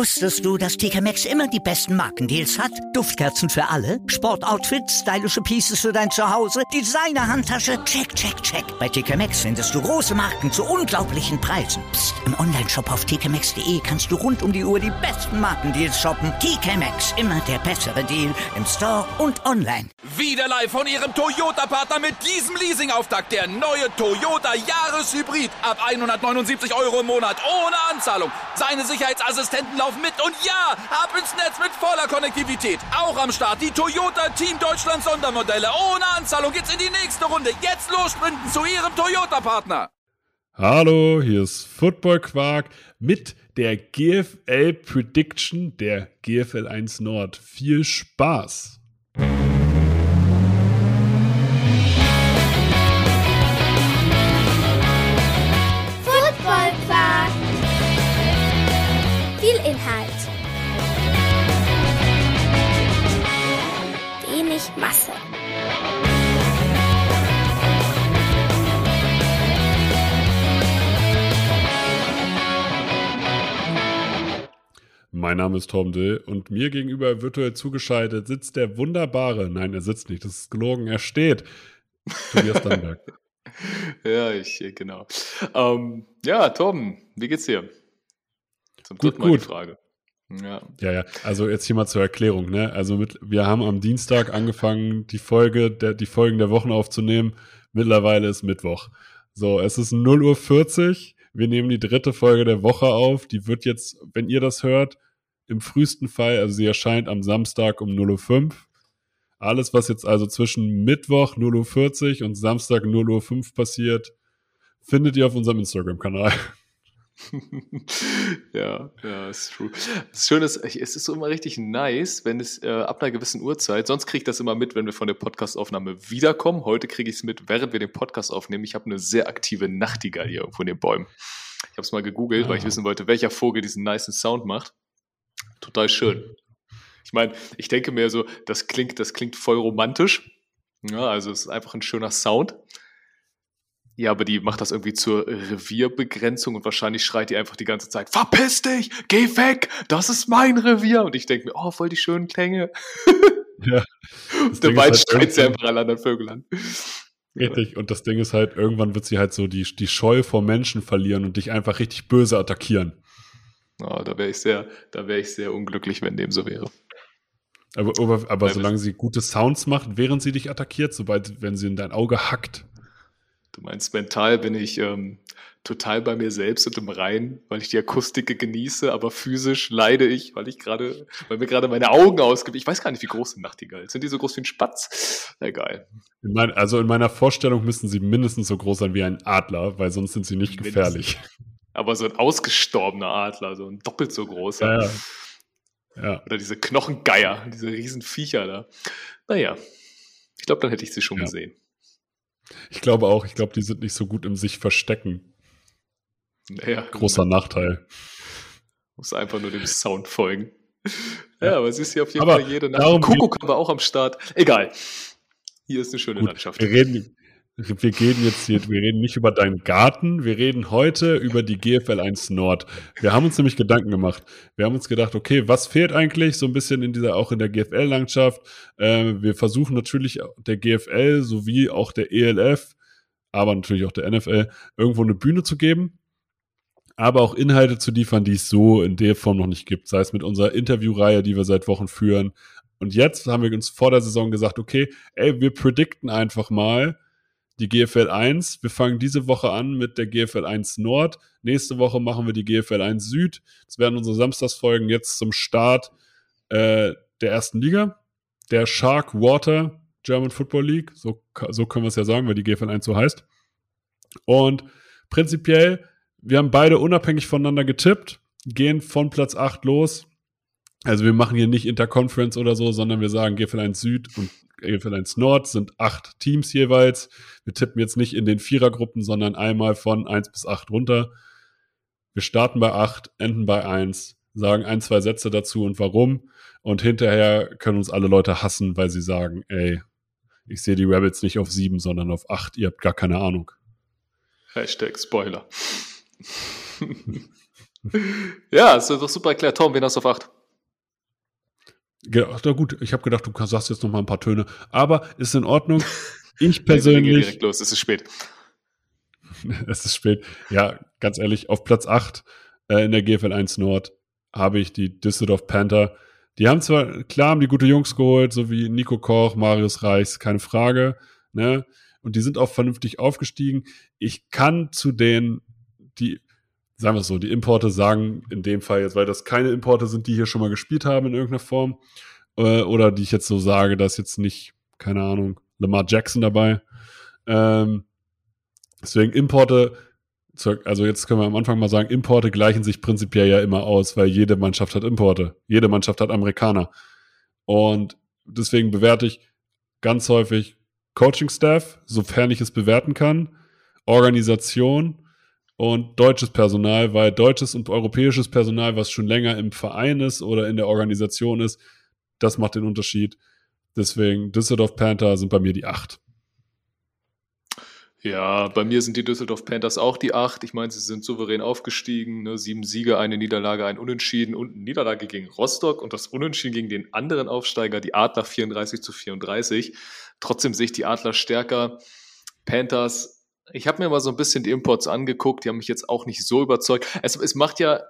Wusstest du, dass TK Maxx immer die besten Markendeals hat? Duftkerzen für alle, Sportoutfits, stylische Pieces für dein Zuhause, Designer-Handtasche, check, check, check. Bei TK Maxx findest du große Marken zu unglaublichen Preisen. Psst. Im Onlineshop auf tkmaxx.de kannst du rund um die Uhr die besten Markendeals shoppen. TK Maxx, immer der bessere Deal im Store und online. Wieder live von Ihrem Toyota-Partner mit diesem Leasing-Auftakt. Der neue Toyota Jahreshybrid. Ab 179 € im Monat. Ohne Anzahlung. Seine Sicherheitsassistenten laufen mit. Und ja, ab ins Netz mit voller Konnektivität. Auch am Start die Toyota Team Deutschland Sondermodelle. Ohne Anzahlung geht's in die nächste Runde. Jetzt los sprinten zu Ihrem Toyota-Partner. Hallo, hier ist Football Quark mit der GFL Prediction der GFL 1 Nord. Viel Spaß! Football Quark. Viel Inhalt. Wenig Masse. Mein Name ist Tom Dill und mir gegenüber virtuell zugeschaltet sitzt der wunderbare, nein, er sitzt nicht, das ist gelogen, er steht, Tobias Dannberg. Ja, genau. Ja, Tom, wie geht's dir? Zum dritten Mal die Frage. Ja, also jetzt hier mal zur Erklärung, ne? Also wir haben am Dienstag angefangen, die Folgen der Wochen aufzunehmen. Mittlerweile ist Mittwoch. So, es ist 0:40 Uhr. Wir nehmen die dritte Folge der Woche auf. Die wird jetzt, wenn ihr das hört, im frühesten Fall, also sie erscheint am Samstag um 0:05 Uhr. Alles, was jetzt also zwischen Mittwoch 0:40 Uhr und Samstag 0:05 Uhr passiert, findet ihr auf unserem Instagram-Kanal. Ja, ist true. Das Schöne ist, es ist so immer richtig nice, wenn es ab einer gewissen Uhrzeit, sonst kriege ich das immer mit, wenn wir von der Podcastaufnahme wiederkommen. Heute kriege ich es mit, während wir den Podcast aufnehmen. Ich habe eine sehr aktive Nachtigall hier irgendwo in den Bäumen. Ich habe es mal gegoogelt, weil ich wissen wollte, welcher Vogel diesen nicen Sound macht. Total schön. Ich meine, ich denke mir so, das klingt voll romantisch. Ja, also es ist einfach ein schöner Sound. Ja, aber die macht das irgendwie zur Revierbegrenzung und wahrscheinlich schreit die einfach die ganze Zeit, verpiss dich, geh weg, das ist mein Revier. Und ich denke mir, oh, voll die schönen Klänge. Ja, und der Wald schreit sie einfach alle anderen Vögel an. Richtig, und das Ding ist halt, irgendwann wird sie halt so die Scheu vor Menschen verlieren und dich einfach richtig böse attackieren. Oh, da wäre ich sehr unglücklich, wenn dem so wäre. Aber solange sie gute Sounds macht, während sie dich attackiert, wenn sie in dein Auge hackt. Du meinst, mental bin ich total bei mir selbst und im Reinen, weil ich die Akustik genieße, aber physisch leide ich, weil mir gerade meine Augen ausgibt. Ich weiß gar nicht, wie groß sind Nachtigallen. Sind die so groß wie ein Spatz? Egal. In meiner Vorstellung müssen sie mindestens so groß sein wie ein Adler, weil sonst sind sie nicht gefährlich. Aber so ein ausgestorbener Adler, so ein doppelt so großer. Ja. Oder diese Knochengeier, diese riesen Viecher da. Naja, ich glaube, dann hätte ich sie schon gesehen. Ich glaube auch. Ich glaube, die sind nicht so gut im sich verstecken. Naja. Großer Nachteil. Muss einfach nur dem Sound folgen. Ja, aber es ist hier auf jeden Fall jede Nacht. Kuckuck war auch am Start. Egal. Hier ist eine schöne Landschaft. Wir reden nicht über deinen Garten, wir reden heute über die GFL 1 Nord. Wir haben uns nämlich Gedanken gemacht. Wir haben uns gedacht, okay, was fehlt eigentlich so ein bisschen auch in der GFL-Landschaft? Wir versuchen natürlich der GFL sowie auch der ELF, aber natürlich auch der NFL, irgendwo eine Bühne zu geben, aber auch Inhalte zu liefern, die es so in der Form noch nicht gibt. Sei es mit unserer Interviewreihe, die wir seit Wochen führen. Und jetzt haben wir uns vor der Saison gesagt, okay, wir predikten einfach mal die GFL 1. Wir fangen diese Woche an mit der GFL 1 Nord. Nächste Woche machen wir die GFL 1 Süd. Das werden unsere Samstagsfolgen jetzt zum Start der ersten Liga, der Shark Water German Football League. So können wir es ja sagen, weil die GFL 1 so heißt. Und prinzipiell, wir haben beide unabhängig voneinander getippt, gehen von Platz 8 los. Also wir machen hier nicht Interconference oder so, sondern wir sagen GFL 1 Süd und GFL 1 Nord sind 8 Teams jeweils. Wir tippen jetzt nicht in den Vierergruppen, sondern einmal von 1 bis 8 runter. Wir starten bei 8, enden bei 1, sagen 1, 2 Sätze dazu und warum. Und hinterher können uns alle Leute hassen, weil sie sagen, ich sehe die Rebels nicht auf 7, sondern auf 8. Ihr habt gar keine Ahnung. Hashtag Spoiler. Ja, ist doch super erklärt. Tom, wen hast du auf 8? Ja, na gut, ich habe gedacht, du sagst jetzt noch mal ein paar Töne. Aber ist in Ordnung. Ich Wir gehen persönlich, direkt los, es ist spät. es ist spät. Ja, ganz ehrlich, auf Platz 8 in der GFL 1 Nord habe ich die Düsseldorf Panther. Die haben zwar, klar, haben die gute Jungs geholt, so wie Nico Koch, Marius Reichs, keine Frage, ne? Und die sind auch vernünftig aufgestiegen. Ich kann zu denen, sagen wir es so, die Importe sagen in dem Fall jetzt, weil das keine Importe sind, die hier schon mal gespielt haben in irgendeiner Form, oder die ich jetzt so sage, dass jetzt nicht, keine Ahnung, Lamar Jackson dabei. Deswegen Importe, also jetzt können wir am Anfang mal sagen, Importe gleichen sich prinzipiell ja immer aus, weil jede Mannschaft hat Importe. Jede Mannschaft hat Amerikaner. Und deswegen bewerte ich ganz häufig Coaching-Staff, sofern ich es bewerten kann, Organisation und deutsches Personal, weil deutsches und europäisches Personal, was schon länger im Verein ist oder in der Organisation ist, das macht den Unterschied. Deswegen Düsseldorf Panther sind bei mir die 8. Ja, bei mir sind die Düsseldorf Panthers auch die 8. Ich meine, sie sind souverän aufgestiegen. Ne? 7 Siege, eine Niederlage, ein Unentschieden und eine Niederlage gegen Rostock und das Unentschieden gegen den anderen Aufsteiger, die Adler 34-34. Trotzdem sehe ich die Adler stärker. Panthers, ich habe mir mal so ein bisschen die Imports angeguckt, die haben mich jetzt auch nicht so überzeugt. Es macht ja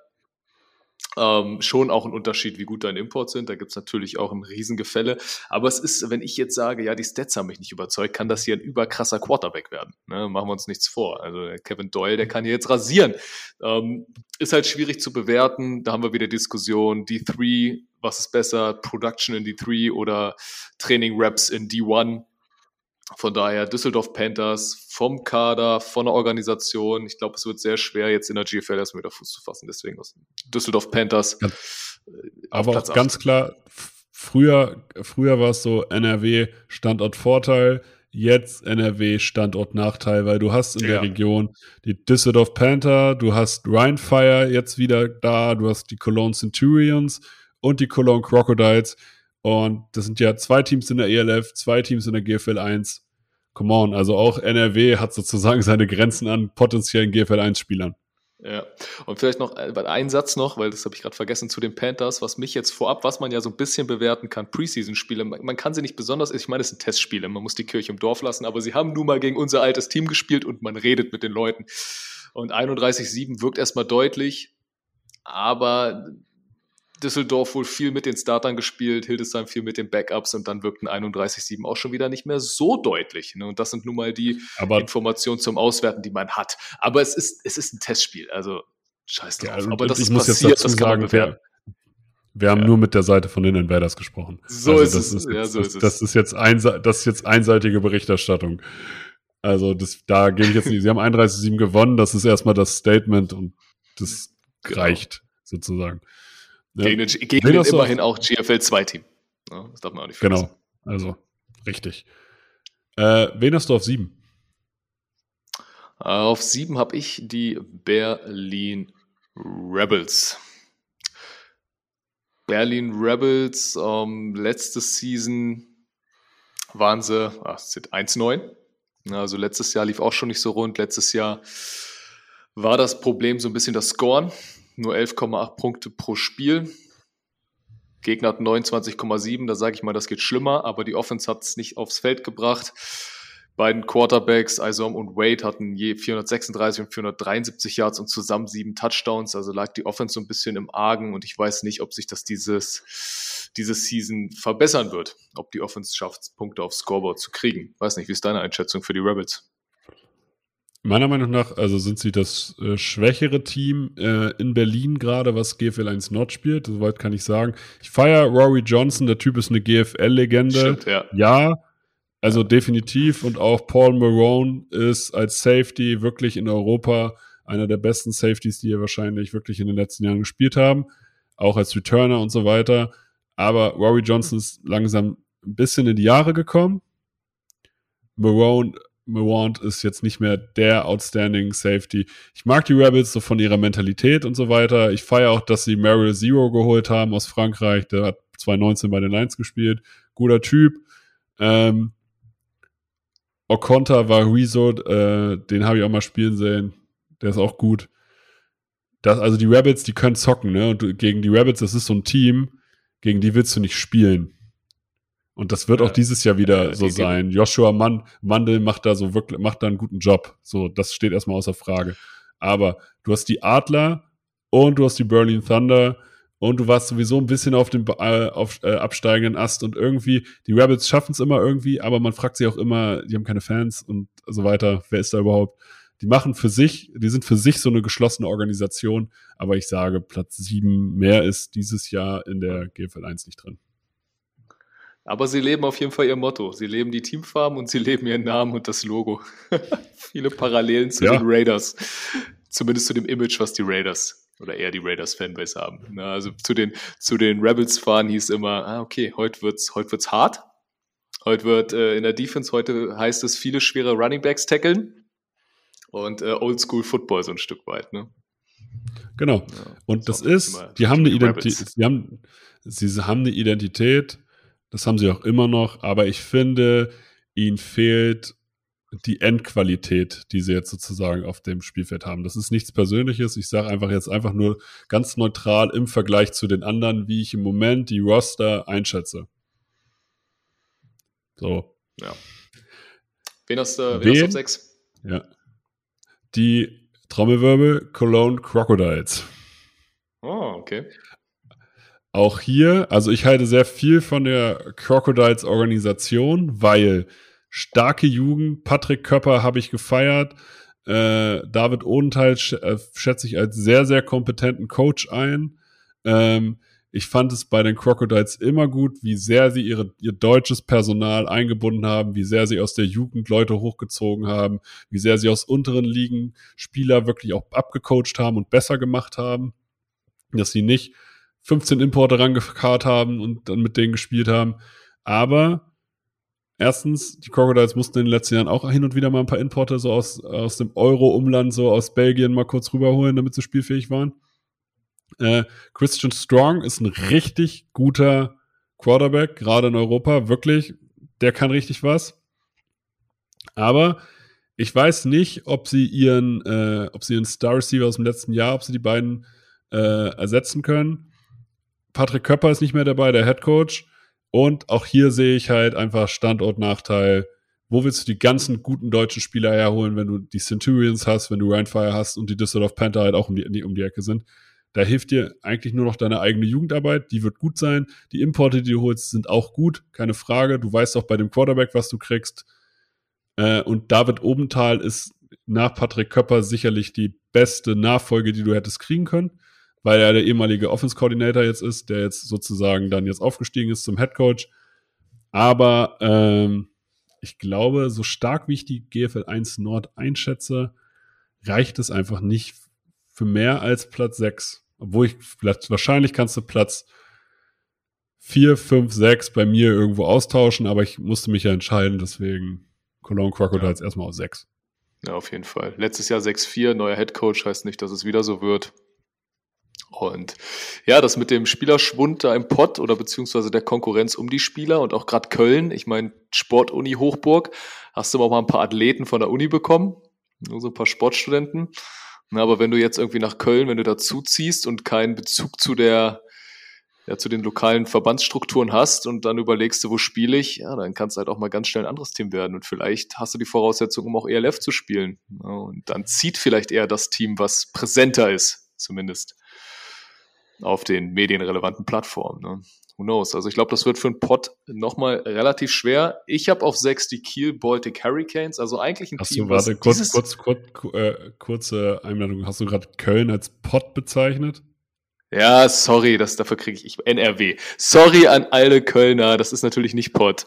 schon auch einen Unterschied, wie gut deine Imports sind. Da gibt es natürlich auch ein Riesengefälle. Aber es ist, wenn ich jetzt sage, ja, die Stats haben mich nicht überzeugt, kann das hier ein überkrasser Quarterback werden. Ne? Machen wir uns nichts vor. Also der Kevin Doyle, der kann hier jetzt rasieren. Ist halt schwierig zu bewerten. Da haben wir wieder Diskussion. D3, was ist besser? Production in D3 oder Training Reps in D1? Von daher Düsseldorf Panthers vom Kader, von der Organisation. Ich glaube, es wird sehr schwer, jetzt in der GFL erstmal wieder Fuß zu fassen. Deswegen aus Düsseldorf Panthers. Aber auch ganz klar, früher war es so NRW Standortvorteil, jetzt NRW Standortnachteil, weil du hast in der Region die Düsseldorf Panther, du hast Rheinfire jetzt wieder da, du hast die Cologne Centurions und die Cologne Crocodiles. Und das sind ja 2 Teams in der ELF, 2 Teams in der GFL 1. Come on, also auch NRW hat sozusagen seine Grenzen an potenziellen GFL 1-Spielern. Ja, und vielleicht noch ein Satz noch, weil das habe ich gerade vergessen, zu den Panthers, was mich jetzt vorab, was man ja so ein bisschen bewerten kann, Preseason-Spiele, man kann sie nicht besonders, ich meine, es sind Testspiele, man muss die Kirche im Dorf lassen, aber sie haben nun mal gegen unser altes Team gespielt und man redet mit den Leuten. Und 31-7 wirkt erstmal deutlich, aber Düsseldorf wohl viel mit den Startern gespielt, Hildesheim viel mit den Backups und dann wirkten 31-7 auch schon wieder nicht mehr so deutlich. Ne? Und das sind nun mal die Informationen zum Auswerten, die man hat. Aber es ist ein Testspiel, also scheiß drauf. Ja, aber das ich ist muss passiert, jetzt dazu sagen, wir haben nur mit der Seite von den Invaders gesprochen. So also ist es. Das ist jetzt einseitige Berichterstattung. Also da gebe ich jetzt nicht. Sie haben 31-7 gewonnen, das ist erstmal das Statement und das reicht sozusagen. Ja. Gegen den immerhin auch GFL 2-Team. Ja, das darf man auch nicht vergessen. Genau, also richtig. Wen hast du auf 7? Auf 7 habe ich die Berlin Rebels. Berlin Rebels, letzte Season waren sie 1-9. Also letztes Jahr lief auch schon nicht so rund. Letztes Jahr war das Problem so ein bisschen das Scoren. Nur 11,8 Punkte pro Spiel. Gegner hat 29,7. Da sage ich mal, das geht schlimmer. Aber die Offense hat es nicht aufs Feld gebracht. Beiden Quarterbacks, Isom und Wade, hatten je 436 und 473 Yards und zusammen 7 Touchdowns. Also lag die Offense so ein bisschen im Argen. Und ich weiß nicht, ob sich das diese Season verbessern wird. Ob die Offense schafft, Punkte aufs Scoreboard zu kriegen. Weiß nicht, wie ist deine Einschätzung für die Rebels? Meiner Meinung nach, also sind sie das schwächere Team in Berlin gerade, was GFL 1 Nord spielt. Soweit kann ich sagen. Ich feiere Rory Johnson, der Typ ist eine GFL-Legende. Stimmt, ja, also definitiv. Und auch Paul Marone ist als Safety wirklich in Europa einer der besten Safeties, die wir wahrscheinlich wirklich in den letzten Jahren gespielt haben. Auch als Returner und so weiter. Aber Rory Johnson ist langsam ein bisschen in die Jahre gekommen. Marone ist jetzt nicht mehr der Outstanding Safety. Ich mag die Rebels so von ihrer Mentalität und so weiter. Ich feiere auch, dass sie Merrill Zero geholt haben aus Frankreich. Der hat 2019 bei den Lions gespielt. Guter Typ. Okonta war Rezo, den habe ich auch mal spielen sehen. Der ist auch gut. Also die Rabbits, die können zocken, ne? Und gegen die Rabbits, das ist so ein Team, gegen die willst du nicht spielen. Und das wird auch dieses Jahr wieder so sein. Joshua Mandel macht da einen guten Job. So, das steht erstmal außer Frage. Aber du hast die Adler und du hast die Berlin Thunder und du warst sowieso ein bisschen auf dem absteigenden Ast und irgendwie, die Rabbits schaffen es immer irgendwie, aber man fragt sich auch immer, die haben keine Fans und so weiter. Wer ist da überhaupt? Die sind für sich so eine geschlossene Organisation, aber ich sage, Platz 7 mehr ist dieses Jahr in der GFL 1 nicht drin. Aber sie leben auf jeden Fall ihr Motto. Sie leben die Teamfarben und sie leben ihren Namen und das Logo. Viele Parallelen zu den Raiders. Zumindest zu dem Image, was die Raiders oder eher die Raiders-Fanbase haben. Na, also zu den Rebels-Fahren hieß immer, okay, heute wird's hart. Heute wird in der Defense, heute heißt es viele schwere Runningbacks tackeln. Und Oldschool Football so ein Stück weit, ne? Genau. Ja, und das ist, sie haben eine Identität, das haben sie auch immer noch, aber ich finde, ihnen fehlt die Endqualität, die sie jetzt sozusagen auf dem Spielfeld haben. Das ist nichts Persönliches, ich sage einfach nur ganz neutral im Vergleich zu den anderen, wie ich im Moment die Roster einschätze. So. Ja. Wen hast du auf 6? Ja. Die Trommelwirbel Cologne Crocodiles. Oh, okay. Auch hier, also ich halte sehr viel von der Crocodiles-Organisation, weil starke Jugend, Patrick Köpper habe ich gefeiert, David Odenthal schätze ich als sehr, sehr kompetenten Coach ein. Ich fand es bei den Crocodiles immer gut, wie sehr sie ihr deutsches Personal eingebunden haben, wie sehr sie aus der Jugend Leute hochgezogen haben, wie sehr sie aus unteren Ligen Spieler wirklich auch abgecoacht haben und besser gemacht haben, dass sie nicht 15 Importe rangekarrt haben und dann mit denen gespielt haben. Aber erstens, die Crocodiles mussten in den letzten Jahren auch hin und wieder mal ein paar Importe so aus dem Euro-Umland, so aus Belgien mal kurz rüberholen, damit sie spielfähig waren. Christian Strong ist ein richtig guter Quarterback, gerade in Europa, wirklich, der kann richtig was. Aber ich weiß nicht, ob sie ihren Star Receiver aus dem letzten Jahr, ob sie die beiden ersetzen können. Patrick Köpper ist nicht mehr dabei, der Head Coach. Und auch hier sehe ich halt einfach Standortnachteil. Wo willst du die ganzen guten deutschen Spieler herholen, wenn du die Centurions hast, wenn du Ryan Fire hast und die Düsseldorf Panther halt auch um die Ecke sind? Da hilft dir eigentlich nur noch deine eigene Jugendarbeit, die wird gut sein. Die Importe, die du holst, sind auch gut, keine Frage. Du weißt auch bei dem Quarterback, was du kriegst. Und David Odenthal ist nach Patrick Köpper sicherlich die beste Nachfolge, die du hättest kriegen können, weil er der ehemalige Offense-Coordinator jetzt ist, der jetzt sozusagen dann jetzt aufgestiegen ist zum Headcoach. Aber ich glaube, so stark wie ich die GFL 1 Nord einschätze, reicht es einfach nicht für mehr als Platz 6. Obwohl wahrscheinlich kannst du Platz 4, 5, 6 bei mir irgendwo austauschen, aber ich musste mich ja entscheiden, deswegen Cologne Crocodiles erstmal auf 6. Ja, auf jeden Fall. Letztes Jahr 6-4, neuer Headcoach, heißt nicht, dass es wieder so wird. Und ja, das mit dem Spielerschwund da im Pott oder beziehungsweise der Konkurrenz um die Spieler und auch gerade Köln, ich meine Sportuni Hochburg, hast du auch mal ein paar Athleten von der Uni bekommen, so ein paar Sportstudenten. Na, aber wenn du jetzt irgendwie nach Köln, wenn du dazu ziehst und keinen Bezug zu den lokalen Verbandsstrukturen hast und dann überlegst du, wo spiele ich, ja, dann kann es halt auch mal ganz schnell ein anderes Team werden und vielleicht hast du die Voraussetzung, um auch ELF zu spielen. Ja, und dann zieht vielleicht eher das Team, was präsenter ist, zumindest auf den medienrelevanten Plattformen. Ne? Who knows? Also ich glaube, das wird für einen Pott nochmal relativ schwer. Ich habe auf 6 die Kiel Baltic Hurricanes, also eigentlich ein Team, warte, kurze Einladung. Hast du gerade Köln als Pott bezeichnet? Ja, sorry, dafür kriege ich NRW. Sorry an alle Kölner, das ist natürlich nicht Pott.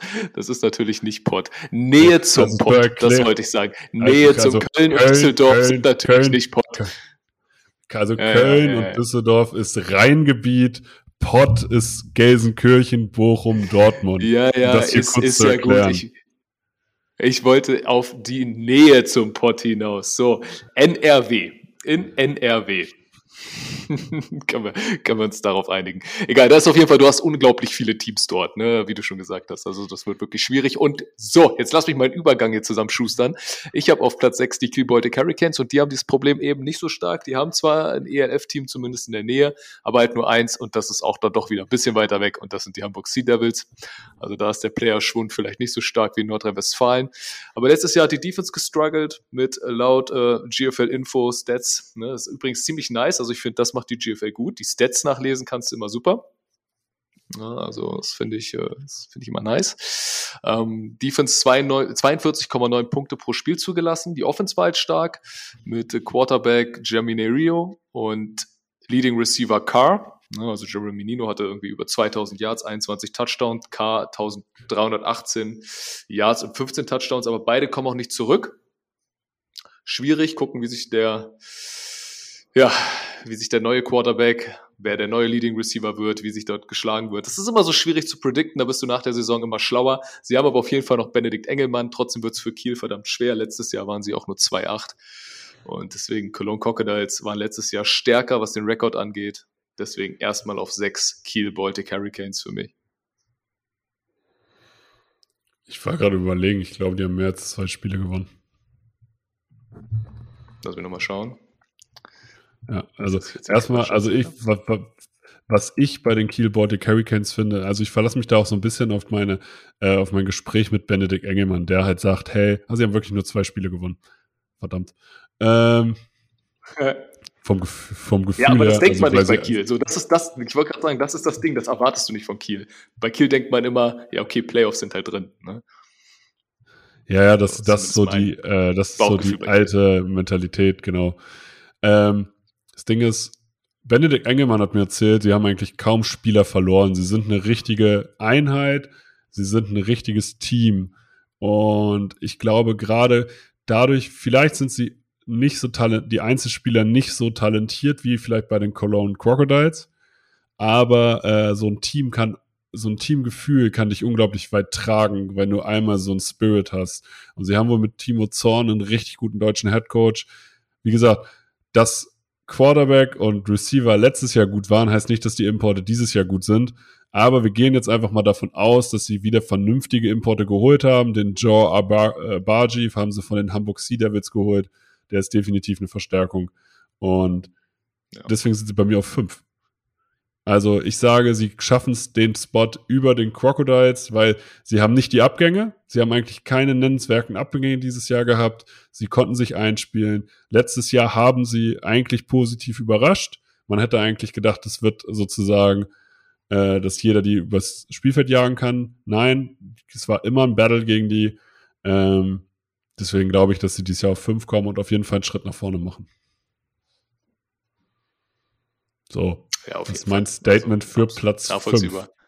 Nähe zum Pott, das wollte ich sagen. Nähe zum Köln und Düsseldorf sind natürlich nicht Pott. Also Köln und Düsseldorf ist Rheingebiet, Pott ist Gelsenkirchen, Bochum, Dortmund. Ja, ist ja gut. Ich wollte auf die Nähe zum Pott hinaus. So, NRW. In NRW. Können wir uns darauf einigen. Egal, da ist auf jeden Fall, du hast unglaublich viele Teams dort, ne, wie du schon gesagt hast. Also das wird wirklich schwierig. Und so, jetzt lass mich meinen Übergang hier zusammenschustern. Ich habe auf Platz 6 die Kiel Baltic Hurricanes und die haben dieses Problem eben nicht so stark. Die haben zwar ein ELF-Team zumindest in der Nähe, aber halt nur eins und das ist auch dann doch wieder ein bisschen weiter weg und das sind die Hamburg Sea Devils. Also da ist der Player-Schwund vielleicht nicht so stark wie in Nordrhein-Westfalen. Aber letztes Jahr hat die Defense gestruggelt mit laut GFL-Info, Stats. Ne? Das ist übrigens ziemlich nice. Also ich finde, das macht die GFL gut. Die Stats nachlesen kannst du immer super. Ja, also das finde ich immer nice. Defense 42,9 Punkte pro Spiel zugelassen. Die Offense war halt stark mit Quarterback Jeremy Rio und Leading Receiver Carr. Also Jeremy Nino hatte irgendwie über 2000 Yards, 21 Touchdowns, Carr 1318 Yards und 15 Touchdowns, aber beide kommen auch nicht zurück. Schwierig, gucken, wie sich der neue Quarterback, wer der neue Leading Receiver wird, wie sich dort geschlagen wird. Das ist immer so schwierig zu predikten, da bist du nach der Saison immer schlauer. Sie haben aber auf jeden Fall noch Benedikt Engelmann, trotzdem wird es für Kiel verdammt schwer. Letztes Jahr waren sie auch nur 2-8 und deswegen Cologne Crocodiles waren letztes Jahr stärker, was den Rekord angeht. Deswegen erstmal auf 6 Kiel Baltic Hurricanes für mich. Ich war gerade überlegen, ich glaube, die haben mehr als 2 Spiele gewonnen. Lass mich nochmal schauen. Ja, also erstmal, was ich bei den Kiel Baltic Hurricanes finde, also ich verlasse mich da auch so ein bisschen auf mein Gespräch mit Benedikt Engelmann, der halt sagt, hey, also sie haben wirklich nur 2 Spiele gewonnen. Verdammt. Vom Gefühl ja, aber das her, denkt man also nicht bei Kiel. So, ich wollte gerade sagen, das ist das Ding, das erwartest du nicht von Kiel. Bei Kiel denkt man immer, ja, okay, Playoffs sind halt drin. Ne? Ja, das ist so die alte Mentalität, genau. Das Ding ist, Benedikt Engelmann hat mir erzählt, sie haben eigentlich kaum Spieler verloren. Sie sind eine richtige Einheit, sie sind ein richtiges Team. Und ich glaube, gerade dadurch, vielleicht sind sie nicht so die Einzelspieler nicht so talentiert wie vielleicht bei den Cologne Crocodiles, aber so ein Teamgefühl kann dich unglaublich weit tragen, wenn du einmal so einen Spirit hast. Und sie haben wohl mit Timo Zorn einen richtig guten deutschen Headcoach. Wie gesagt, dass Quarterback und Receiver letztes Jahr gut waren, heißt nicht, dass die Importe dieses Jahr gut sind. Aber wir gehen jetzt einfach mal davon aus, dass sie wieder vernünftige Importe geholt haben. Den Joe Abarji haben sie von den Hamburg Sea Devils geholt. Der ist definitiv eine Verstärkung. Und deswegen sind sie bei mir auf 5. Also ich sage, sie schaffen es den Spot über den Crocodiles, weil sie haben nicht die Abgänge. Sie haben eigentlich keine nennenswerten Abgänge dieses Jahr gehabt. Sie konnten sich einspielen. Letztes Jahr haben sie eigentlich positiv überrascht. Man hätte eigentlich gedacht, es wird sozusagen, dass jeder die übers Spielfeld jagen kann. Nein, es war immer ein Battle gegen die. Deswegen glaube ich, dass sie dieses Jahr auf 5 kommen und auf jeden Fall einen Schritt nach vorne machen. So, ja, das ist mein Statement für Platz 5.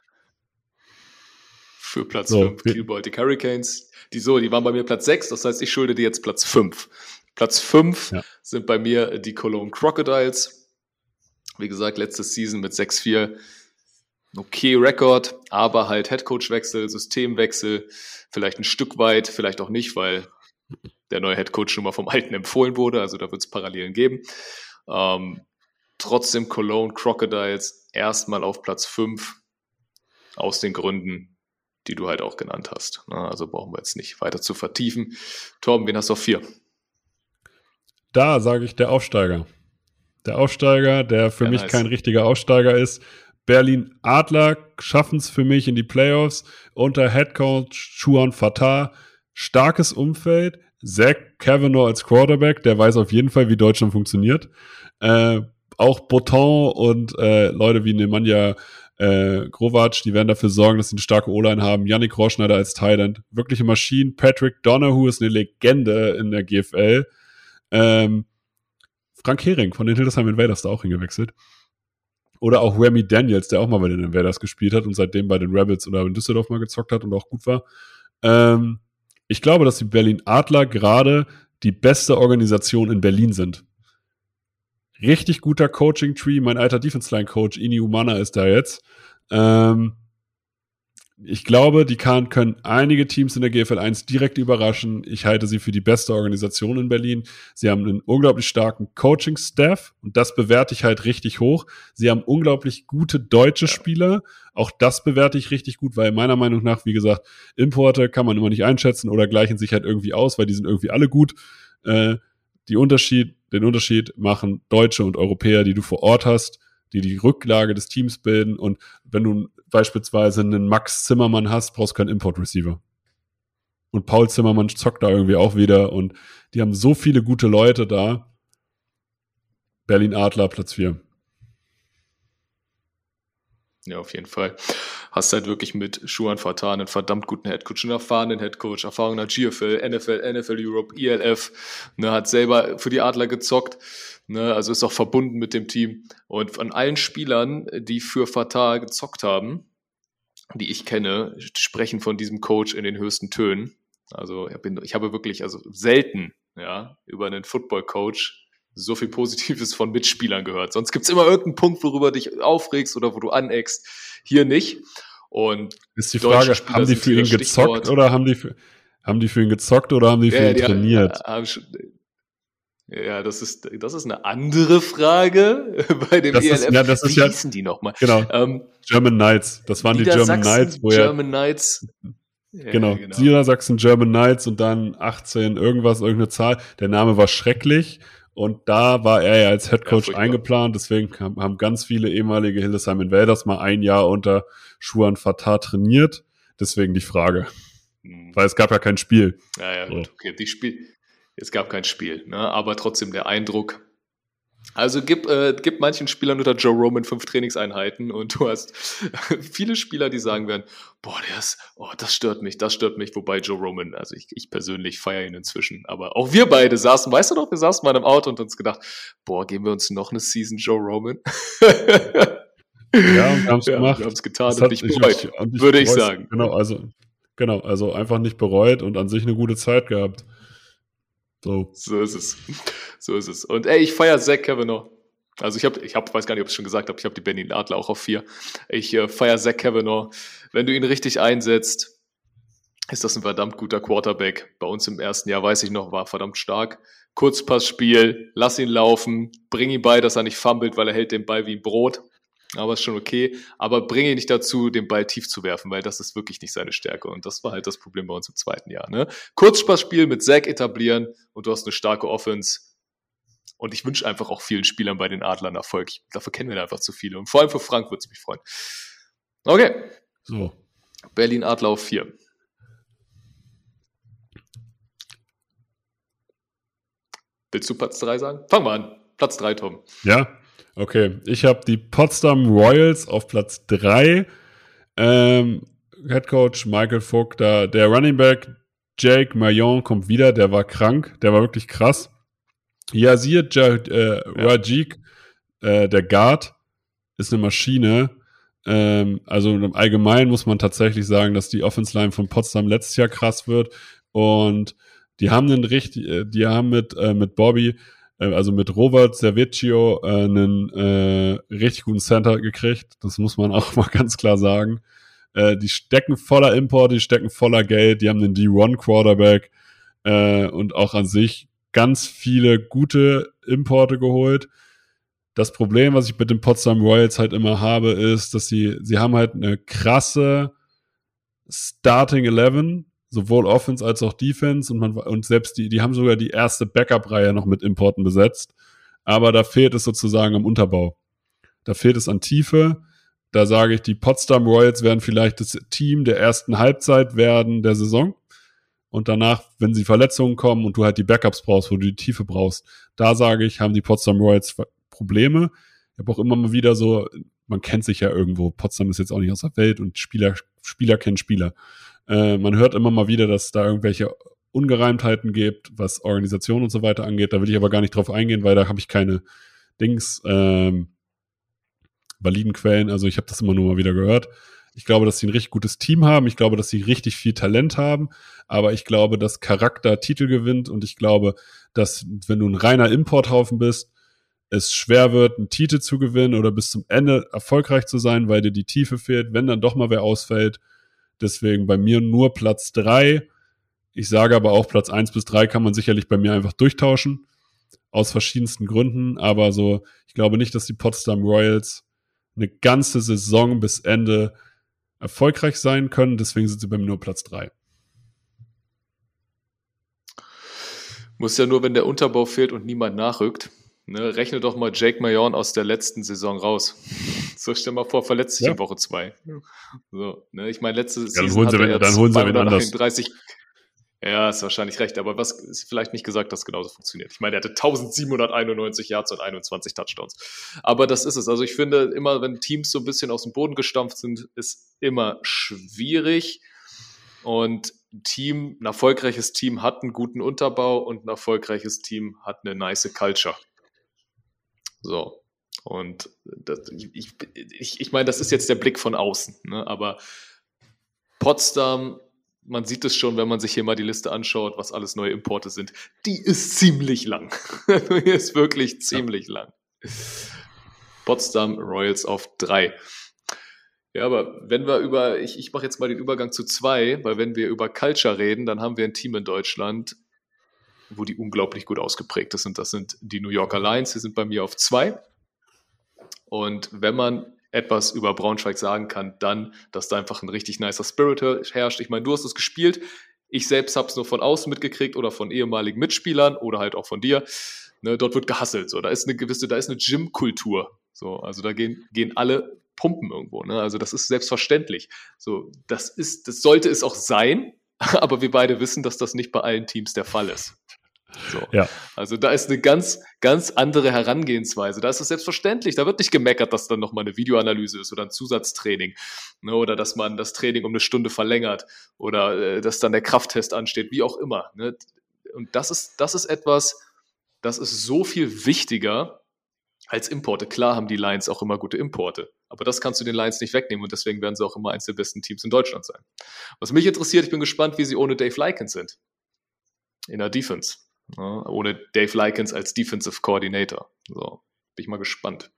Für Platz 5, Kiel Baltic Hurricanes. Die waren bei mir Platz 6, das heißt, ich schulde dir jetzt Platz 5. Platz 5 sind bei mir die Cologne Crocodiles. Wie gesagt, letzte Season mit 6-4. Okay, Rekord, aber halt Headcoach-Wechsel, Systemwechsel, vielleicht ein Stück weit, vielleicht auch nicht, weil der neue Headcoach schon mal vom Alten empfohlen wurde, also da wird es Parallelen geben. Trotzdem Cologne Crocodiles erstmal auf Platz 5 aus den Gründen, die du halt auch genannt hast. Also brauchen wir jetzt nicht weiter zu vertiefen. Torben, wen hast du auf 4? Da sage ich der Aufsteiger. Der Aufsteiger, der für mich kein richtiger Aufsteiger ist. Berlin Adler schaffen es für mich in die Playoffs unter Headcoach Juan Fatah. Starkes Umfeld. Zach Kavanaugh als Quarterback, der weiß auf jeden Fall, wie Deutschland funktioniert. Auch Boton und Leute wie Nemanja Grovac, die werden dafür sorgen, dass sie eine starke O-Line haben. Yannick Rohrschneider als Tight End. Wirkliche Maschinen. Patrick Donahue ist eine Legende in der GFL. Frank Hering von den Hildesheim Invaders da auch hingewechselt. Oder auch Remy Daniels, der auch mal bei den Invaders gespielt hat und seitdem bei den Rebels oder in Düsseldorf mal gezockt hat und auch gut war. Ich glaube, dass die Berlin Adler gerade die beste Organisation in Berlin sind. Richtig guter Coaching-Tree. Mein alter Defense-Line-Coach Ini Umana ist da jetzt. Ich glaube, die können einige Teams in der GFL 1 direkt überraschen. Ich halte sie für die beste Organisation in Berlin. Sie haben einen unglaublich starken Coaching-Staff und das bewerte ich halt richtig hoch. Sie haben unglaublich gute deutsche Spieler. Auch das bewerte ich richtig gut, weil meiner Meinung nach, wie gesagt, Importe kann man immer nicht einschätzen oder gleichen sich halt irgendwie aus, weil die sind irgendwie alle gut. Den Unterschied machen Deutsche und Europäer, die du vor Ort hast, die Rücklage des Teams bilden. Und wenn du beispielsweise einen Max Zimmermann hast, brauchst du keinen Import-Receiver. Und Paul Zimmermann zockt da irgendwie auch wieder. Und die haben so viele gute Leute da. Berlin Adler, Platz 4. Ja, auf jeden Fall. Hast halt wirklich mit Schuhan Fatah einen verdammt guten Headcoach, einen erfahrenen Headcoach, Erfahrung in der GFL, NFL, NFL Europe, ELF, ne, hat selber für die Adler gezockt, ne, also ist auch verbunden mit dem Team. Und von allen Spielern, die für Fatah gezockt haben, die ich kenne, sprechen von diesem Coach in den höchsten Tönen. Also ich habe wirklich selten über einen Football-Coach so viel Positives von Mitspielern gehört. Sonst gibt's immer irgendeinen Punkt, worüber du dich aufregst oder wo du aneckst. Hier nicht. Und ist die Frage, haben die für ihn gezockt oder haben die für ihn gezockt oder haben die für ihn trainiert? Ja, das ist eine andere Frage bei dem ELF. Wie hießen die nochmal? Genau, German Knights. Das waren die German Knights. German Knights. Genau, Niedersachsen German Knights und dann 18 irgendeine Zahl. Der Name war schrecklich. Und da war er ja als Headcoach eingeplant, deswegen haben ganz viele ehemalige Hildesheim Invaders mal ein Jahr unter Schuhan Fatah trainiert. Deswegen die Frage. Weil es gab ja kein Spiel. Ja, gut, okay, es gab kein Spiel, ne? Aber trotzdem der Eindruck. Also gib manchen Spielern unter Joe Roman 5 Trainingseinheiten und du hast viele Spieler, die sagen werden, das stört mich, wobei Joe Roman, also ich persönlich feiere ihn inzwischen, aber auch wir beide saßen mal in einem Auto und uns gedacht, geben wir uns noch eine Season Joe Roman? Ja, und wir haben es gemacht. Wir haben es getan und nicht bereut, würde ich sagen. Genau, also einfach nicht bereut und an sich eine gute Zeit gehabt. So ist es. Und ich feiere Zach Kavanaugh. Also ich weiß gar nicht, ob ich es schon gesagt habe, ich habe die Berlin Adler auch auf 4. Ich feiere Zach Kavanaugh. Wenn du ihn richtig einsetzt, ist das ein verdammt guter Quarterback. Bei uns im ersten Jahr, weiß ich noch, war verdammt stark. Kurzpassspiel, lass ihn laufen, bring ihn bei, dass er nicht fummelt, weil er hält den Ball wie ein Brot. Aber ist schon okay. Aber bringe ihn nicht dazu, den Ball tief zu werfen, weil das ist wirklich nicht seine Stärke. Und das war halt das Problem bei uns im zweiten Jahr. Ne? Kurzpassspiel mit Zach etablieren und du hast eine starke Offense. Und ich wünsche einfach auch vielen Spielern bei den Adlern Erfolg. Dafür kennen wir einfach zu viele. Und vor allem für Frank würde es mich freuen. Okay. So. Berlin Adler auf 4. Willst du Platz 3 sagen? Fangen wir an. Platz 3, Tom. Ja. Okay, ich habe die Potsdam Royals auf Platz 3. Headcoach Michael Vogt, der Running Back Jake Mayon kommt wieder, der war krank, der war wirklich krass. Yazir Rajik, der Guard, ist eine Maschine. Also im Allgemeinen muss man tatsächlich sagen, dass die Offense Line von Potsdam letztes Jahr krass wird. Und die haben mit Bobby, also mit Robert Serviccio, einen richtig guten Center gekriegt. Das muss man auch mal ganz klar sagen. Die stecken voller Import, die stecken voller Geld, die haben einen D1-Quarterback und auch an sich ganz viele gute Importe geholt. Das Problem, was ich mit den Potsdam Royals halt immer habe, ist, dass sie haben halt eine krasse Starting 11, sowohl Offense als auch Defense und selbst die haben sogar die erste Backup-Reihe noch mit Importen besetzt, aber da fehlt es sozusagen am Unterbau. Da fehlt es an Tiefe. Da sage ich, die Potsdam Royals werden vielleicht das Team der ersten Halbzeit werden der Saison und danach, wenn sie Verletzungen kommen und du halt die Backups brauchst, wo du die Tiefe brauchst, da sage ich, haben die Potsdam Royals Probleme. Ich habe auch immer mal wieder so, man kennt sich ja irgendwo, Potsdam ist jetzt auch nicht aus der Welt und Spieler kennen Spieler. Man hört immer mal wieder, dass es da irgendwelche Ungereimtheiten gibt, was Organisation und so weiter angeht. Da will ich aber gar nicht drauf eingehen, weil da habe ich keine validen Quellen. Also ich habe das immer nur mal wieder gehört. Ich glaube, dass sie ein richtig gutes Team haben. Ich glaube, dass sie richtig viel Talent haben. Aber ich glaube, dass Charakter Titel gewinnt. Und ich glaube, dass wenn du ein reiner Importhaufen bist, es schwer wird, einen Titel zu gewinnen oder bis zum Ende erfolgreich zu sein, weil dir die Tiefe fehlt. Wenn dann doch mal wer ausfällt, Deswegen bei mir nur Platz 3. Ich sage aber auch, Platz 1 bis 3 kann man sicherlich bei mir einfach durchtauschen. Aus verschiedensten Gründen. Aber so, ich glaube nicht, dass die Potsdam Royals eine ganze Saison bis Ende erfolgreich sein können. Deswegen sind sie bei mir nur Platz 3. Muss ja nur, wenn der Unterbau fehlt und niemand nachrückt. Ne, rechne doch mal Jake Mayon aus der letzten Saison raus. So, stell mal vor, verletzt sich in Woche 2. So, ne, ich meine, letzte Saison hatte er 238. Ja, ist wahrscheinlich recht, aber was ist vielleicht nicht gesagt, dass genauso funktioniert. Ich meine, er hatte 1791 Yards und 21 Touchdowns. Aber das ist es. Also ich finde, immer wenn Teams so ein bisschen aus dem Boden gestampft sind, ist immer schwierig. Und ein erfolgreiches Team hat einen guten Unterbau und ein erfolgreiches Team hat eine nice Culture. So. Und ich meine, das ist jetzt der Blick von außen, ne? Aber Potsdam, man sieht es schon, wenn man sich hier mal die Liste anschaut, was alles neue Importe sind. Die ist ziemlich lang. Die ist wirklich ziemlich lang. Potsdam Royals auf 3. Ja, aber wenn wir ich mache jetzt mal den Übergang zu 2, weil wenn wir über Culture reden, dann haben wir ein Team in Deutschland, wo die unglaublich gut ausgeprägt sind. Das sind die New Yorker Lions, die sind bei mir auf 2. Und wenn man etwas über Braunschweig sagen kann, dann, dass da einfach ein richtig nicer Spirit herrscht. Ich meine, du hast es gespielt, ich selbst habe es nur von außen mitgekriegt oder von ehemaligen Mitspielern oder halt auch von dir. Ne, dort wird gehustelt, so. Da ist eine Gym-Kultur. So, also da gehen alle pumpen irgendwo. Ne? Also das ist selbstverständlich. So, das sollte es auch sein, aber wir beide wissen, dass das nicht bei allen Teams der Fall ist. So. Ja. Also da ist eine ganz, ganz andere Herangehensweise. Da ist es selbstverständlich. Da wird nicht gemeckert, dass dann nochmal eine Videoanalyse ist oder ein Zusatztraining, ne? Oder dass man das Training um eine Stunde verlängert oder dass dann der Krafttest ansteht, wie auch immer. Ne? Und das ist etwas, das ist so viel wichtiger als Importe. Klar haben die Lions auch immer gute Importe, aber das kannst du den Lions nicht wegnehmen und deswegen werden sie auch immer eines der besten Teams in Deutschland sein. Was mich interessiert, ich bin gespannt, wie sie ohne Dave Likens sind in der Defense. Ja, ohne Dave Likens als Defensive Coordinator. So, bin ich mal gespannt,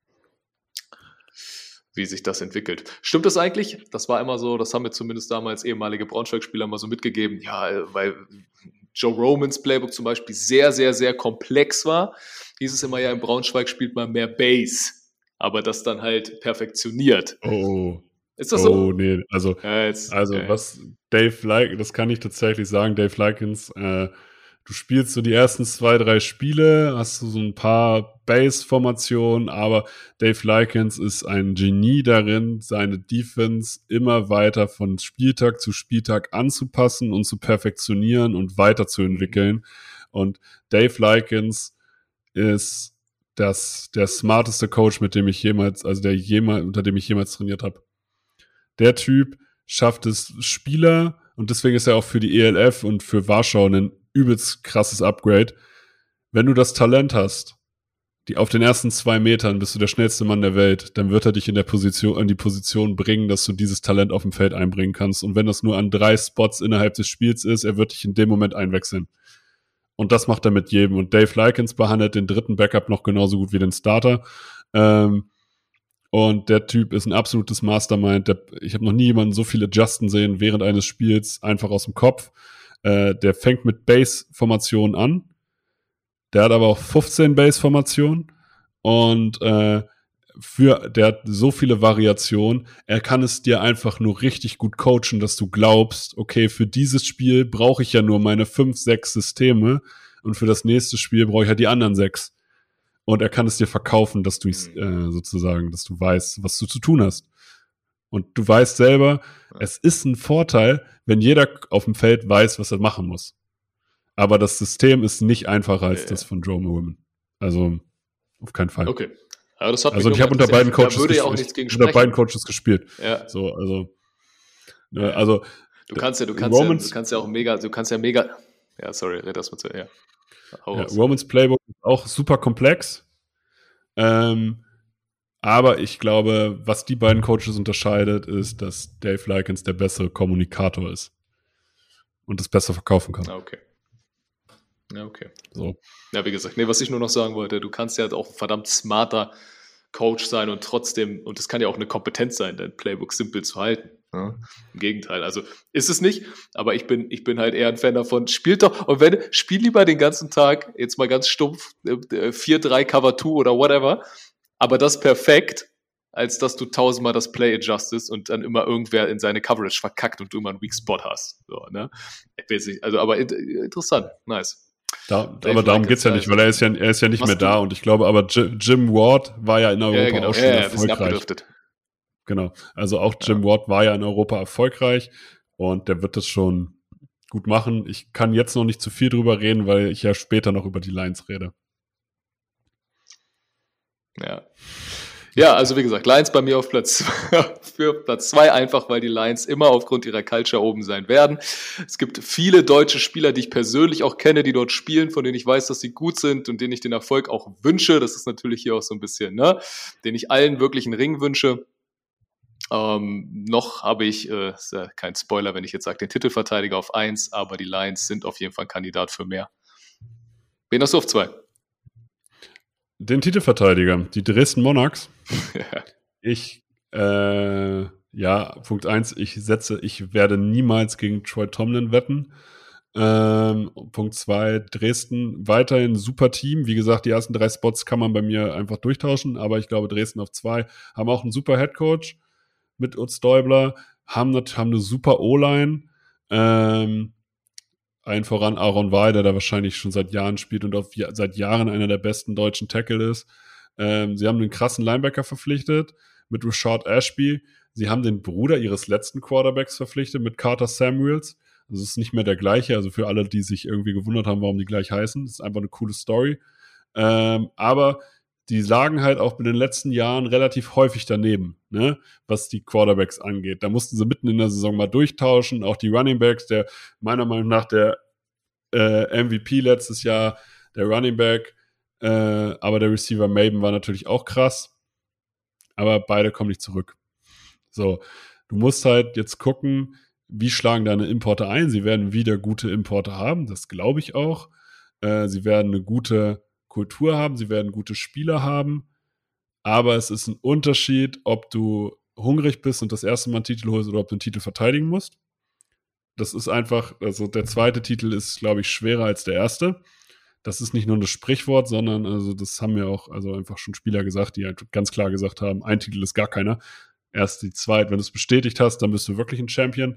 wie sich das entwickelt. Stimmt das eigentlich? Das war immer so, das haben mir zumindest damals ehemalige Braunschweig-Spieler mal so mitgegeben, ja, weil Joe Romans Playbook zum Beispiel sehr, sehr, sehr komplex war. Hieß es immer, ja, in Braunschweig spielt man mehr Base, aber das dann halt perfektioniert. Oh. Ist das so? Oh, nee, also was Dave Likens, das kann ich tatsächlich sagen, Dave Likens, du spielst so die ersten 2, 3 Spiele, hast du so ein paar Base-Formationen, aber Dave Likens ist ein Genie darin, seine Defense immer weiter von Spieltag zu Spieltag anzupassen und zu perfektionieren und weiterzuentwickeln. Und Dave Likens ist der smarteste Coach, unter dem ich jemals trainiert habe. Der Typ schafft es, Spieler, und deswegen ist er auch für die ELF und für Warschau ein übelst krasses Upgrade. Wenn du das Talent hast, die auf den ersten 2 Metern bist du der schnellste Mann der Welt, dann wird er dich in die Position bringen, dass du dieses Talent auf dem Feld einbringen kannst. Und wenn das nur an 3 Spots innerhalb des Spiels ist, er wird dich in dem Moment einwechseln. Und das macht er mit jedem. Und Dave Likens behandelt den dritten Backup noch genauso gut wie den Starter. Und der Typ ist ein absolutes Mastermind. Ich habe noch nie jemanden so viel adjusten sehen während eines Spiels, einfach aus dem Kopf. Der fängt mit Base-Formationen an. Der hat aber auch 15 Base-Formationen. Und der hat so viele Variationen. Er kann es dir einfach nur richtig gut coachen, dass du glaubst, okay, für dieses Spiel brauche ich ja nur meine 5, 6 Systeme. Und für das nächste Spiel brauche ich ja die anderen 6. Und er kann es dir verkaufen, dass du sozusagen, dass du weißt, was du zu tun hast. Und du weißt selber, es ist ein Vorteil, wenn jeder auf dem Feld weiß, was er machen muss. Aber das System ist nicht einfacher als das von Joe Moorman. Also auf keinen Fall. Okay. Aber das hat also ich habe unter beiden Coaches gespielt. Ja. So, also du kannst ja mega. Ja, sorry, red das mal zu. Ja. Romans Playbook ist auch super komplex. Aber ich glaube, was die beiden Coaches unterscheidet, ist, dass Dave Likens der bessere Kommunikator ist und es besser verkaufen kann. Okay. Ja, okay. So. Ja, wie gesagt, was ich nur noch sagen wollte, du kannst ja auch ein verdammt smarter Coach sein und trotzdem, und es kann ja auch eine Kompetenz sein, dein Playbook simpel zu halten. Ja, im Gegenteil, also ist es nicht, aber ich bin halt eher ein Fan davon, spiel lieber den ganzen Tag, jetzt mal ganz stumpf, 4-3 Cover 2 oder whatever, aber das perfekt, als dass du 1000-mal das Play adjustest und dann immer irgendwer in seine Coverage verkackt und du immer einen Weak Spot hast. So, ne? Ich weiß nicht, also aber interessant, nice. Aber darum geht es ja nicht, weil er ist ja nicht mehr da und ich glaube, aber Jim Ward war ja in Europa auch schon erfolgreich. Genau, also auch Jim Ward war ja in Europa erfolgreich und der wird das schon gut machen. Ich kann jetzt noch nicht zu viel drüber reden, weil ich ja später noch über die Lions rede. Ja, also wie gesagt, Lions bei mir auf Platz 2, einfach weil die Lions immer aufgrund ihrer Culture oben sein werden. Es gibt viele deutsche Spieler, die ich persönlich auch kenne, die dort spielen, von denen ich weiß, dass sie gut sind und denen ich den Erfolg auch wünsche. Das ist natürlich hier auch so ein bisschen, ne, den ich allen wirklich einen Ring wünsche. Noch habe ich, ist ja kein Spoiler, wenn ich jetzt sage, den Titelverteidiger auf 1, aber die Lions sind auf jeden Fall ein Kandidat für mehr. Wen hast du auf 2? Den Titelverteidiger, die Dresden Monarchs. Punkt 1, ich werde niemals gegen Troy Tomlin wetten. Punkt 2, Dresden weiterhin super Team. Wie gesagt, die ersten 3 Spots kann man bei mir einfach durchtauschen, aber ich glaube, Dresden auf 2 haben auch einen super Headcoach mit Utz Däubler, haben eine super O-Line, allen voran Aaron Wahl, der da wahrscheinlich schon seit Jahren spielt und seit Jahren einer der besten deutschen Tackle ist. Sie haben einen krassen Linebacker verpflichtet mit Rashad Ashby. Sie haben den Bruder ihres letzten Quarterbacks verpflichtet mit Carter Samuels. Also es ist nicht mehr der gleiche, also für alle, die sich irgendwie gewundert haben, warum die gleich heißen. Das ist einfach eine coole Story. Aber die lagen halt auch in den letzten Jahren relativ häufig daneben, ne, was die Quarterbacks angeht. Da mussten sie mitten in der Saison mal durchtauschen. Auch die Running Backs, der meiner Meinung nach der MVP letztes Jahr, der Running Back, aber der Receiver Maben war natürlich auch krass. Aber beide kommen nicht zurück. So, du musst halt jetzt gucken, wie schlagen deine Importe ein. Sie werden wieder gute Importe haben, das glaube ich auch. Sie werden eine gute Kultur haben, sie werden gute Spieler haben, aber es ist ein Unterschied, ob du hungrig bist und das erste Mal einen Titel holst oder ob du einen Titel verteidigen musst. Das ist einfach, also der zweite Titel ist, glaube ich, schwerer als der erste. Das ist nicht nur ein Sprichwort, sondern, also das haben ja auch also einfach schon Spieler gesagt, die halt ganz klar gesagt haben, ein Titel ist gar keiner. Erst die zweite, wenn du es bestätigt hast, dann bist du wirklich ein Champion.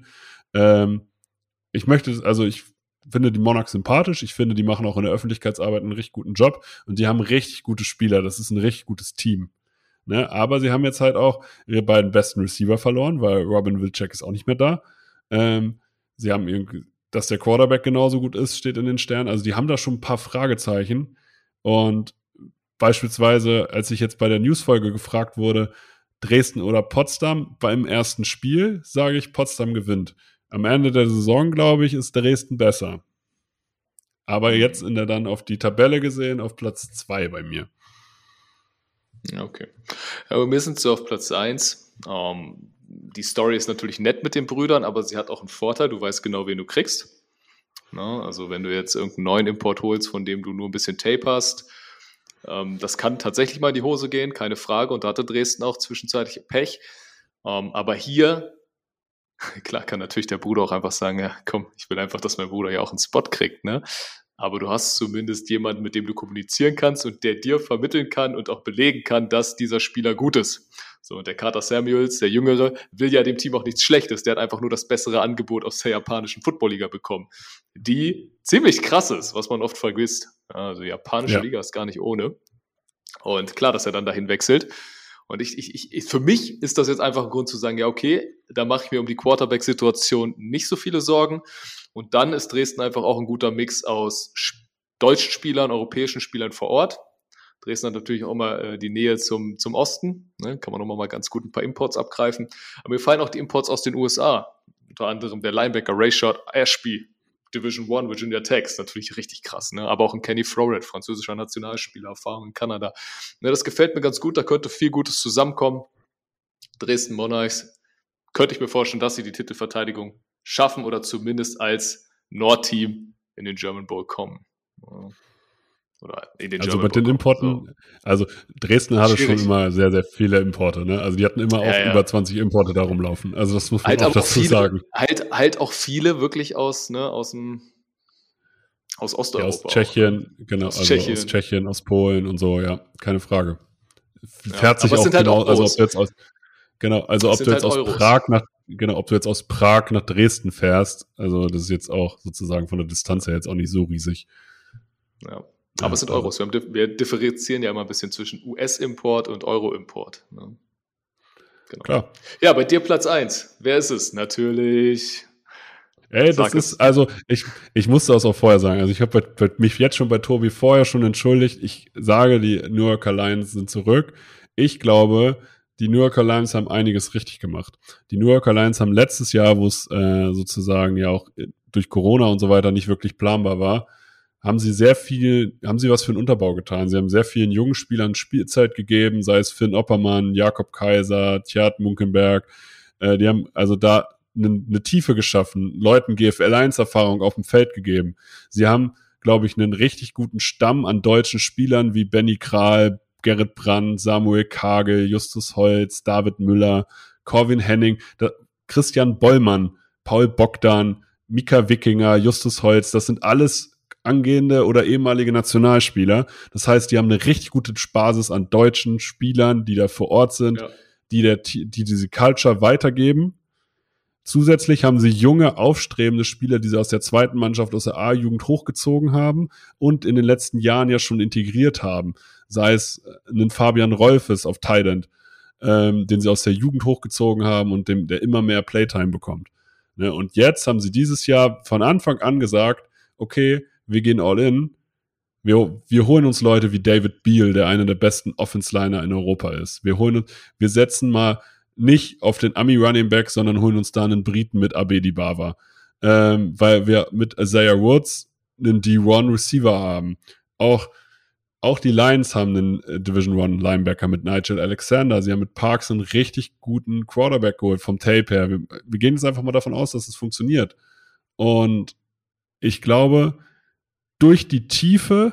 Ich finde die Monarchs sympathisch. Ich finde, die machen auch in der Öffentlichkeitsarbeit einen richtig guten Job. Und die haben richtig gute Spieler. Das ist ein richtig gutes Team. Ne? Aber sie haben jetzt halt auch ihre beiden besten Receiver verloren, weil Robin Wilczek ist auch nicht mehr da. Sie haben irgendwie, dass der Quarterback genauso gut ist, steht in den Sternen. Also die haben da schon ein paar Fragezeichen. Und beispielsweise, als ich jetzt bei der Newsfolge gefragt wurde, Dresden oder Potsdam, beim ersten Spiel sage ich, Potsdam gewinnt. Am Ende der Saison, glaube ich, ist Dresden besser. Aber jetzt dann auf die Tabelle gesehen, auf Platz 2 bei mir. Okay. Aber wir sind so auf Platz 1. Die Story ist natürlich nett mit den Brüdern, aber sie hat auch einen Vorteil. Du weißt genau, wen du kriegst. Na, also wenn du jetzt irgendeinen neuen Import holst, von dem du nur ein bisschen Tape hast, das kann tatsächlich mal in die Hose gehen, keine Frage. Und da hatte Dresden auch zwischenzeitlich Pech. Aber hier, klar kann natürlich der Bruder auch einfach sagen, ja komm, ich will einfach, dass mein Bruder ja auch einen Spot kriegt, ne? Aber du hast zumindest jemanden, mit dem du kommunizieren kannst und der dir vermitteln kann und auch belegen kann, dass dieser Spieler gut ist. So, und der Carter Samuels, der Jüngere, will ja dem Team auch nichts Schlechtes. Der hat einfach nur das bessere Angebot aus der japanischen Football-Liga bekommen, die ziemlich krass ist, was man oft vergisst. Also die japanische Liga ist gar nicht ohne. Und klar, dass er dann dahin wechselt. Und für mich ist das jetzt einfach ein Grund zu sagen, ja okay, da mache ich mir um die Quarterback-Situation nicht so viele Sorgen. Und dann ist Dresden einfach auch ein guter Mix aus deutschen Spielern, europäischen Spielern vor Ort. Dresden hat natürlich auch mal die Nähe zum Osten. Ne? Kann man nochmal mal ganz gut ein paar Imports abgreifen. Aber mir fallen auch die Imports aus den USA. Unter anderem der Linebacker Rashad Ashby, Division I, Virginia Tech, natürlich richtig krass. Ne? Aber auch ein Kenny Florett, französischer Nationalspieler, Erfahrung in Kanada. Ne, das gefällt mir ganz gut, da könnte viel Gutes zusammenkommen. Dresden Monarchs, könnte ich mir vorstellen, dass sie die Titelverteidigung schaffen oder zumindest als Nordteam in den German Bowl kommen. Ja. Oder in den Also German bei den Bowl Importen, so. also Dresden hatte Schwierig. schon immer sehr, sehr viele Importe. Ne? Also die hatten immer auch über 20 Importe da rumlaufen. Also das muss man Halt auch aber auch dazu viele, sagen. halt auch viele wirklich aus Ja, aus Osteuropa Tschechien, auch, ne? genau, Aus also aus Tschechien. Tschechien, aus Polen und so, ja, keine Frage. Ja. Fährt sich Aber es auch sind halt genau, also ob Euros. du jetzt aus, genau, also Es ob sind du halt jetzt aus Euros. Prag nach, genau, ob du jetzt aus Prag nach Dresden fährst, also das ist jetzt auch sozusagen von der Distanz her jetzt auch nicht so riesig. Ja. Ja, Aber es sind also. Euros. Wir differenzieren ja immer ein bisschen zwischen US-Import und Euro-Import. Ne? Genau. Klar. Ja, bei dir Platz 1. Wer ist es? Natürlich. Ey, Sag das es. ist, also ich musste das auch vorher sagen. Also ich habe mich jetzt schon bei Tobi vorher schon entschuldigt. Ich sage, die New Yorker Lions sind zurück. Ich glaube, die New Yorker Lions haben einiges richtig gemacht. Die New Yorker Lions haben letztes Jahr, wo es sozusagen ja auch durch Corona und so weiter nicht wirklich planbar war, haben sie was für einen Unterbau getan. Sie haben sehr vielen jungen Spielern Spielzeit gegeben, sei es Finn Oppermann, Jakob Kaiser, Tjad Munkenberg. Die haben also da eine Tiefe geschaffen, Leuten GFL-1-Erfahrung auf dem Feld gegeben. Sie haben, glaube ich, einen richtig guten Stamm an deutschen Spielern wie Benny Kral, Gerrit Brandt, Samuel Kagel, Justus Holz, David Müller, Corwin Henning, Christian Bollmann, Paul Bogdan, Mika Wickinger, Justus Holz, das sind alles angehende oder ehemalige Nationalspieler. Das heißt, die haben eine richtig gute Basis an deutschen Spielern, die da vor Ort sind, die diese Culture weitergeben. Zusätzlich haben sie junge, aufstrebende Spieler, die sie aus der zweiten Mannschaft, aus der A-Jugend hochgezogen haben und in den letzten Jahren ja schon integriert haben. Sei es einen Fabian Rolfes auf Tight End, den sie aus der Jugend hochgezogen haben und der immer mehr Playtime bekommt. Ne? Und jetzt haben sie dieses Jahr von Anfang an gesagt, okay, wir gehen all in. Wir holen uns Leute wie David Beal, der einer der besten Offense-Liner in Europa ist. Wir setzen mal nicht auf den Running Back, sondern holen uns da einen Briten mit Abedi Bava. Weil wir mit Isaiah Woods einen D1 Receiver haben. Auch die Lions haben einen Division 1 Linebacker mit Nigel Alexander. Sie haben mit Parks einen richtig guten Quarterback geholt vom Tape her. Wir gehen jetzt einfach mal davon aus, dass es funktioniert. Und ich glaube, durch die Tiefe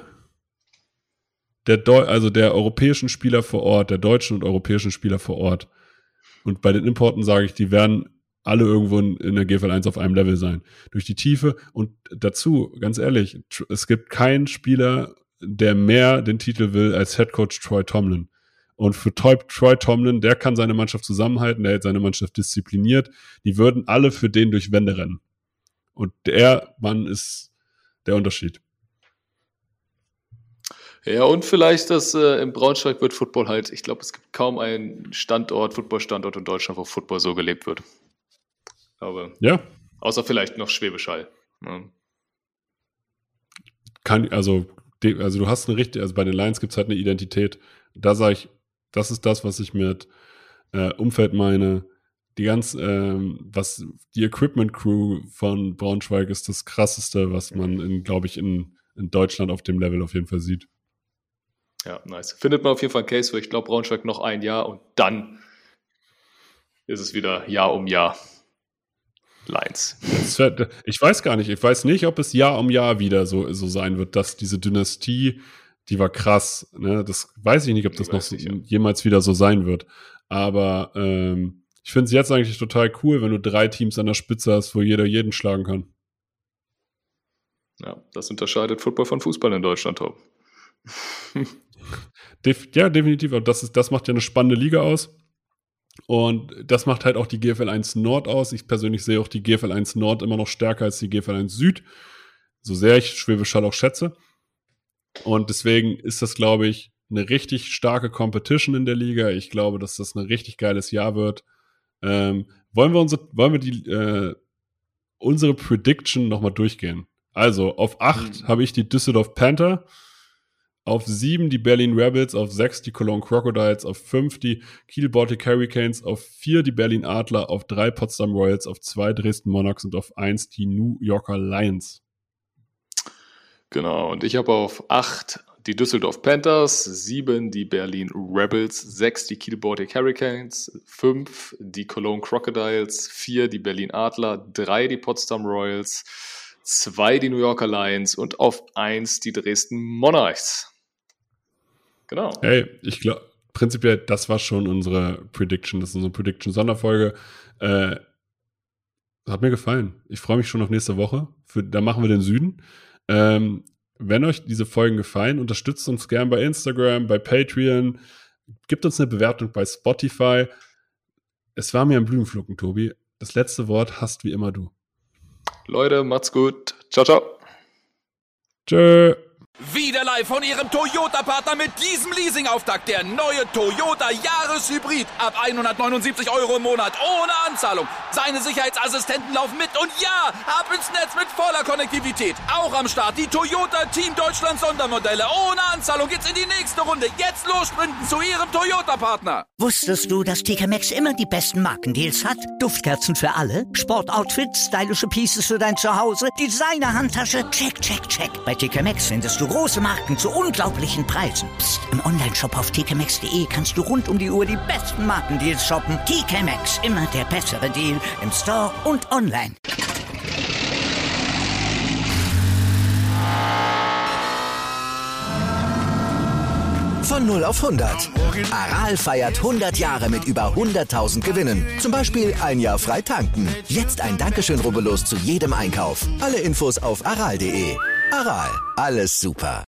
der europäischen Spieler vor Ort, der deutschen und europäischen Spieler vor Ort, und bei den Importen sage ich, die werden alle irgendwo in der GFL 1 auf einem Level sein. Durch die Tiefe und dazu, ganz ehrlich, es gibt keinen Spieler, der mehr den Titel will als Headcoach Troy Tomlin. Und für Troy Tomlin, der kann seine Mannschaft zusammenhalten, der hält seine Mannschaft diszipliniert. Die würden alle für den durch Wände rennen. Und der Mann ist der Unterschied. Ja, und vielleicht, dass im Braunschweig wird Football halt, ich glaube, es gibt kaum einen Football-Standort in Deutschland, wo Football so gelebt wird. Aber ja. Außer vielleicht noch Schwäbisch Hall. Ja. Also du hast eine richtige, also bei den Lions gibt es halt eine Identität. Da sage ich, das ist das, was ich mit Umfeld meine. Die Equipment Crew von Braunschweig ist das Krasseste, was man, glaube ich, in Deutschland auf dem Level auf jeden Fall sieht. Ja, nice. Findet man auf jeden Fall einen Case für, ich glaube, Braunschweig noch ein Jahr und dann ist es wieder Jahr um Jahr Lions. Ich weiß gar nicht. Ich weiß nicht, ob es Jahr um Jahr wieder so sein wird, dass diese Dynastie, die war krass. Ne? Das weiß ich nicht, ob das noch jemals wieder so sein wird. Aber ich finde es jetzt eigentlich total cool, wenn du 3 Teams an der Spitze hast, wo jeder jeden schlagen kann. Ja, das unterscheidet Football von Fußball in Deutschland, Tom. Ja, definitiv. Aber das macht ja eine spannende Liga aus. Und das macht halt auch die GFL 1 Nord aus. Ich persönlich sehe auch die GFL 1 Nord immer noch stärker als die GFL 1 Süd. So sehr ich Schwäbisch Hall auch schätze. Und deswegen ist das, glaube ich, eine richtig starke Competition in der Liga. Ich glaube, dass das ein richtig geiles Jahr wird. Wollen wir unsere Prediction nochmal durchgehen? Also, auf 8 habe ich die Düsseldorf Panther, auf 7 die Berlin Rebels, auf 6 die Cologne Crocodiles, auf 5 die Kiel Baltic Hurricanes, auf 4 die Berlin Adler, auf 3 Potsdam Royals, auf 2 Dresden Monarchs und auf 1 die New Yorker Lions. Genau, und ich habe auf 8 die Düsseldorf Panthers, 7 die Berlin Rebels, 6 die Kiel Baltic Hurricanes, 5 die Cologne Crocodiles, 4 die Berlin Adler, 3 die Potsdam Royals, 2 die New Yorker Lions und auf 1 die Dresden Monarchs. Genau. Hey, ich glaube, prinzipiell, das war schon unsere Prediction. Das ist unsere Prediction-Sonderfolge. Hat mir gefallen. Ich freue mich schon auf nächste Woche. Da machen wir den Süden. Wenn euch diese Folgen gefallen, unterstützt uns gern bei Instagram, bei Patreon. Gebt uns eine Bewertung bei Spotify. Es war mir ein Blumenpflücken, Tobi. Das letzte Wort hast wie immer du. Leute, macht's gut. Ciao, ciao. Tschö. Wieder live von Ihrem Toyota-Partner mit diesem Leasing-Auftakt. Der neue Toyota Jahreshybrid. Ab 179 € im Monat. Ohne Anzahlung. Seine Sicherheitsassistenten laufen mit. Und ja, ab ins Netz mit voller Konnektivität. Auch am Start die Toyota Team Deutschland Sondermodelle. Ohne Anzahlung geht's in die nächste Runde. Jetzt los sprinten zu Ihrem Toyota-Partner. Wusstest du, dass TK Maxx immer die besten Markendeals hat? Duftkerzen für alle, Sportoutfits, stylische Pieces für dein Zuhause, Designer-Handtasche, check, check, check. Bei TK Maxx findest du große Marken zu unglaublichen Preisen. Psst. Im Onlineshop auf tkmaxx.de kannst du rund um die Uhr die besten Markendeals shoppen. TK Maxx, immer der bessere Deal im Store und online. Von 0 auf 100. Aral feiert 100 Jahre mit über 100.000 Gewinnen. Zum Beispiel ein Jahr frei tanken. Jetzt ein Dankeschön, rubbellos zu jedem Einkauf. Alle Infos auf aral.de. Aral, alles super.